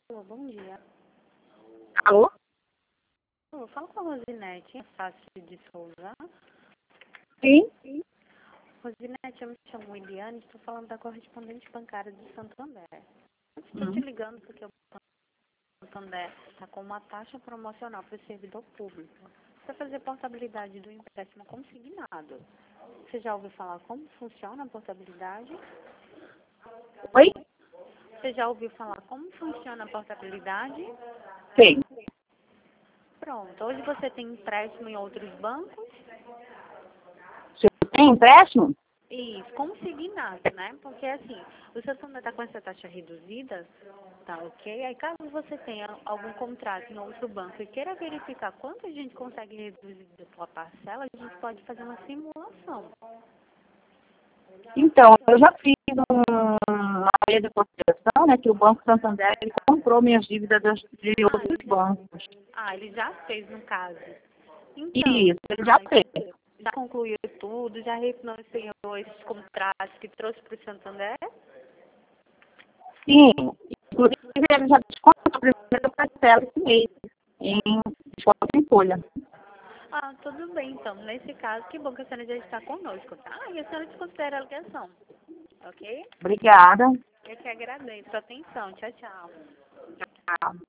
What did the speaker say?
Alô, bom dia. Alô? Alô, fala com a Rosinete, Fácil de Souza. Sim? Rosinete, eu me chamo Eliane, estou falando da correspondente bancária de Santo André. Estou te Hum. ligando porque o Santo André está com uma taxa promocional para o servidor público. Para fazer portabilidade do empréstimo consignado. Você já ouviu falar como funciona a portabilidade? Oi? Você já ouviu falar como funciona a portabilidade? Sim. Pronto, hoje você tem empréstimo em outros bancos? Você tem empréstimo? Isso, consignado, né? Porque assim, o seu fundo está com essa taxa reduzida, tá ok? Aí caso você tenha algum contrato em outro banco e queira verificar quanto a gente consegue reduzir da sua parcela, a gente pode fazer uma simulação. Então, eu já fiz uma área de consideração, né, que o Banco Santander ele comprou minhas dívidas de outros bancos. Ele já fez no caso. Então, Isso, ele já fez. já concluiu tudo, já refinanciou esses contratos que trouxe para o Santander? Sim. Inclusive, ele já descontou a primeira parcela esse mês, em desconto em folha. Tudo bem, então. Nesse caso, que bom que a senhora já está conosco, tá? E a senhora desconsidera a ligação, ok? Obrigada. Eu que agradeço a atenção. Tchau, tchau. Tchau.